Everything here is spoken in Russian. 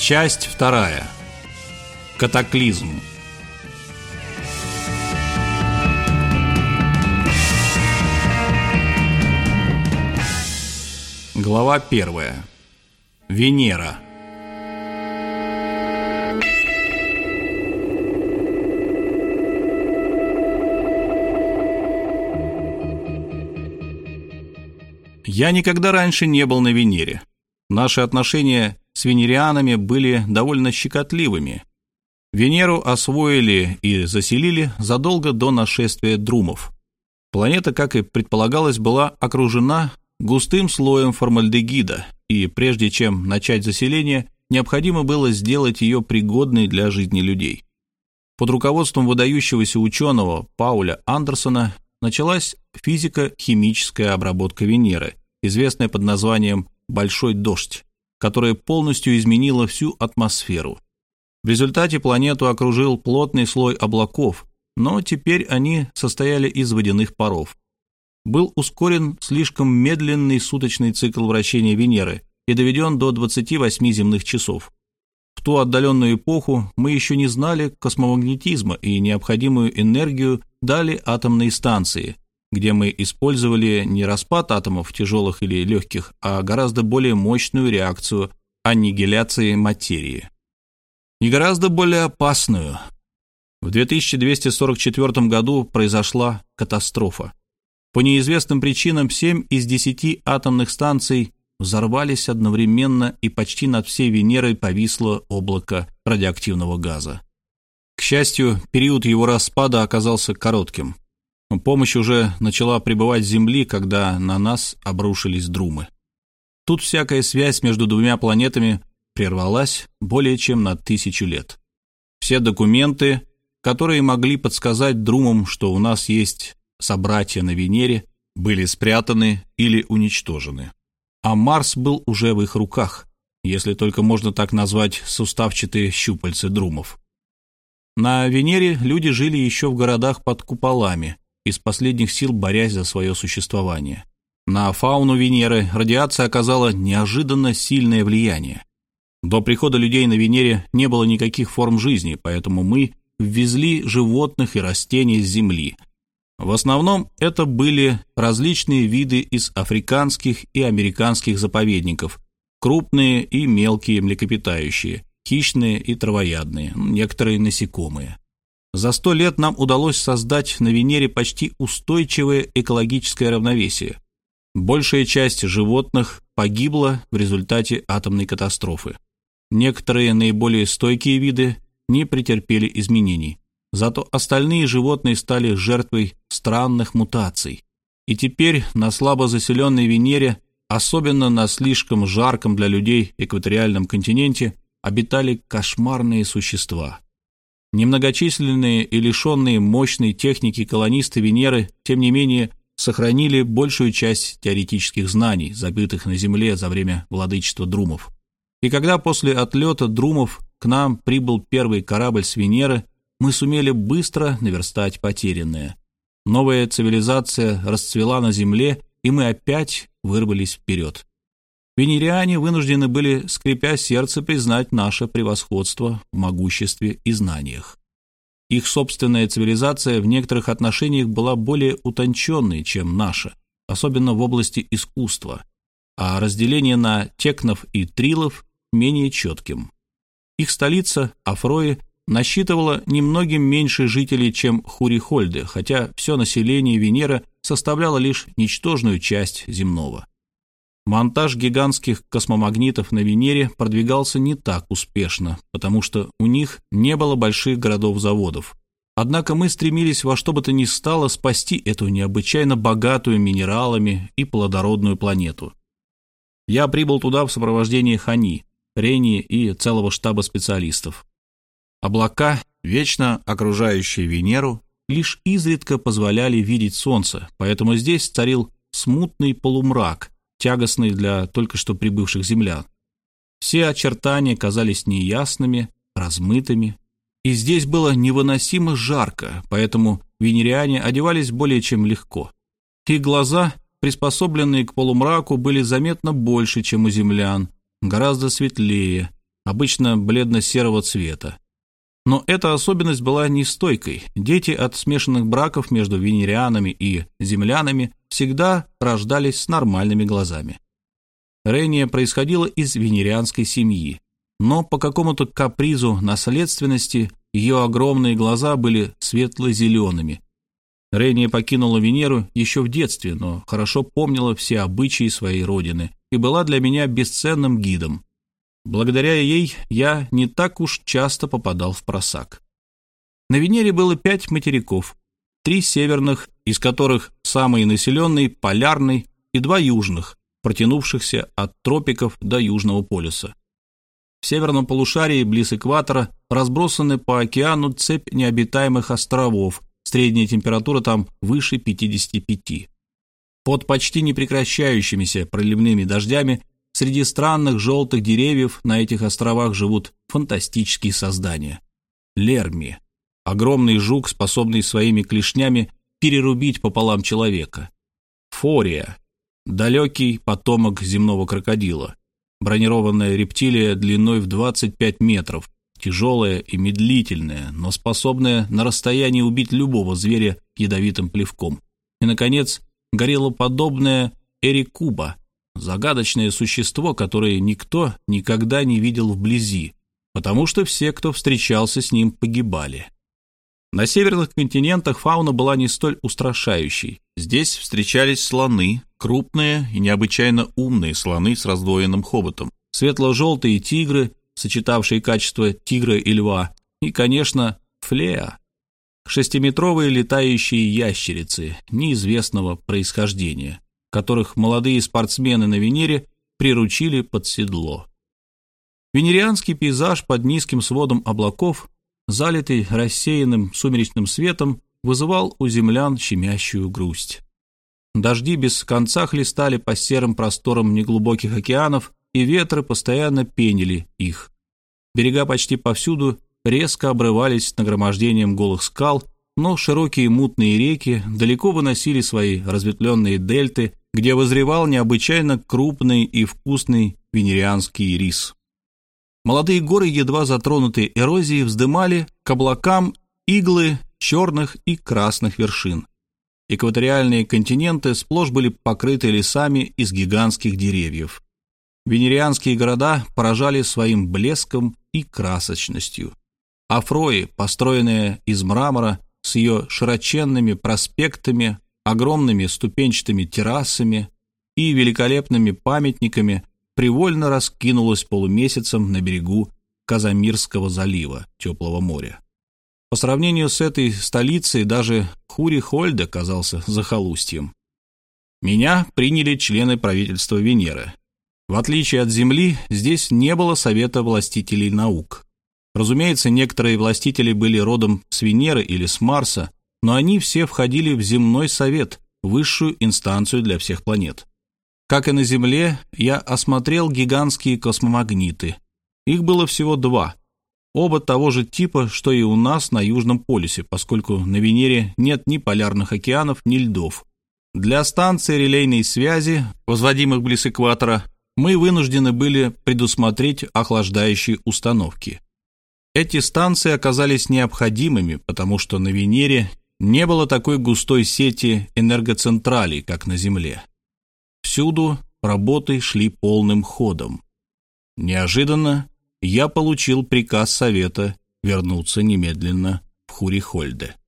Часть 2. Катаклизм. Глава 1. Венера. Я никогда раньше не был на Венере. Наши отношения с венерианами были довольно щекотливыми. Венеру освоили и заселили задолго до нашествия друмов. Планета, как и предполагалось, была окружена густым слоем формальдегида, и прежде чем начать заселение, необходимо было сделать ее пригодной для жизни людей. Под руководством выдающегося ученого Пауля Андерсона началась физико-химическая обработка Венеры, известная под названием «Большой дождь», которая полностью изменила всю атмосферу. В результате планету окружил плотный слой облаков, но теперь они состояли из водяных паров. Был ускорен слишком медленный суточный цикл вращения Венеры и доведен до 28 земных часов. В ту отдаленную эпоху мы еще не знали космомагнетизма, и необходимую энергию дали атомные станции, где мы использовали не распад атомов тяжелых или легких, а гораздо более мощную реакцию аннигиляции материи. И гораздо более опасную. В 2244 году произошла катастрофа. По неизвестным причинам 7 из 10 атомных станций взорвались одновременно, и почти над всей Венерой повисло облако радиоактивного газа. К счастью, период его распада оказался коротким. Помощь уже начала прибывать с Земли, когда на нас обрушились друмы. Тут всякая связь между двумя планетами прервалась более чем на 1000 лет. Все документы, которые могли подсказать друмам, что у нас есть собратья на Венере, были спрятаны или уничтожены. А Марс был уже в их руках, если только можно так назвать суставчатые щупальцы друмов. На Венере люди жили еще в городах под куполами, из последних сил борясь за свое существование. На фауну Венеры радиация оказала неожиданно сильное влияние. До прихода людей на Венере не было никаких форм жизни, поэтому мы ввезли животных и растений с Земли. В основном это были различные виды из африканских и американских заповедников, крупные и мелкие млекопитающие, хищные и травоядные, некоторые насекомые. За 100 лет нам удалось создать на Венере почти устойчивое экологическое равновесие. Большая часть животных погибла в результате атомной катастрофы. Некоторые наиболее стойкие виды не претерпели изменений. Зато остальные животные стали жертвой странных мутаций. И теперь на слабо заселенной Венере, особенно на слишком жарком для людей экваториальном континенте, обитали кошмарные существа. Немногочисленные и лишенные мощной техники колонисты Венеры, тем не менее, сохранили большую часть теоретических знаний, забытых на Земле за время владычества друмов. И когда после отлета друмов к нам прибыл первый корабль с Венеры, мы сумели быстро наверстать потерянное. Новая цивилизация расцвела на Земле, и мы опять вырвались вперед. Венериане вынуждены были, скрипя сердце, признать наше превосходство в могуществе и знаниях. Их собственная цивилизация в некоторых отношениях была более утонченной, чем наша, особенно в области искусства, а разделение на текнов и трилов менее четким. Их столица, Афрои, насчитывала немногим меньше жителей, чем Хурихольды, хотя все население Венеры составляло лишь ничтожную часть земного. Монтаж гигантских космомагнитов на Венере продвигался не так успешно, потому что у них не было больших городов-заводов. Однако мы стремились во что бы то ни стало спасти эту необычайно богатую минералами и плодородную планету. Я прибыл туда в сопровождении Хани, Рени и целого штаба специалистов. Облака, вечно окружающие Венеру, лишь изредка позволяли видеть Солнце, поэтому здесь царил смутный полумрак, тягостный для только что прибывших землян. Все очертания казались неясными, размытыми, и здесь было невыносимо жарко, поэтому венериане одевались более чем легко. Их глаза, приспособленные к полумраку, были заметно больше, чем у землян, гораздо светлее, обычно бледно-серого цвета. Но эта особенность была нестойкой. Дети от смешанных браков между венерианами и землянами всегда рождались с нормальными глазами. Рения происходила из венерианской семьи, но по какому-то капризу наследственности ее огромные глаза были светло-зелеными. Рения покинула Венеру еще в детстве, но хорошо помнила все обычаи своей родины и была для меня бесценным гидом. Благодаря ей я не так уж часто попадал в просак. На Венере было 5 материков, 3 северных, из которых самый населенный — полярный, и 2 южных, протянувшихся от тропиков до Южного полюса. В северном полушарии, близ экватора, разбросаны по океану цепь необитаемых островов, средняя температура там выше 55. Под почти непрекращающимися проливными дождями среди странных желтых деревьев на этих островах живут фантастические создания. Лерми — огромный жук, способный своими клешнями перерубить пополам человека. Фория — далекий потомок земного крокодила. Бронированная рептилия длиной в 25 метров, тяжелая и медлительная, но способная на расстоянии убить любого зверя ядовитым плевком. И, наконец, гориллоподобная эрикуба, загадочное существо, которое никто никогда не видел вблизи, потому что все, кто встречался с ним, погибали. На северных континентах фауна была не столь устрашающей. Здесь встречались слоны, крупные и необычайно умные слоны с раздвоенным хоботом, светло-желтые тигры, сочетавшие качества тигра и льва, и, конечно, флеа, шестиметровые летающие ящерицы неизвестного происхождения, которых молодые спортсмены на Венере приручили под седло. Венерианский пейзаж под низким сводом облаков, залитый рассеянным сумеречным светом, вызывал у землян щемящую грусть. Дожди без конца хлестали по серым просторам неглубоких океанов, и ветры постоянно пенили их. Берега почти повсюду резко обрывались нагромождением голых скал, но широкие мутные реки далеко выносили свои разветвленные дельты, где вызревал необычайно крупный и вкусный венерианский рис. Молодые горы, едва затронутые эрозией, вздымали к облакам иглы черных и красных вершин. Экваториальные континенты сплошь были покрыты лесами из гигантских деревьев. Венерианские города поражали своим блеском и красочностью. Афрои, построенная из мрамора, с ее широченными проспектами, огромными ступенчатыми террасами и великолепными памятниками, привольно раскинулась полумесяцем на берегу Казамирского залива, теплого моря. По сравнению с этой столицей даже Хури-Хольде казался захолустьем. Меня приняли члены правительства Венеры. В отличие от Земли, здесь не было совета властителей наук. Разумеется, некоторые властители были родом с Венеры или с Марса, но они все входили в земной совет, высшую инстанцию для всех планет. Как и на Земле, я осмотрел гигантские космомагниты. Их было всего 2. Оба того же типа, что и у нас на Южном полюсе, поскольку на Венере нет ни полярных океанов, ни льдов. Для станций релейной связи, возводимых близ экватора, мы вынуждены были предусмотреть охлаждающие установки. Эти станции оказались необходимыми, потому что на Венере не было такой густой сети энергоцентралей, как на Земле. Всюду работы шли полным ходом. Неожиданно я получил приказ совета вернуться немедленно в Хури-Хольде.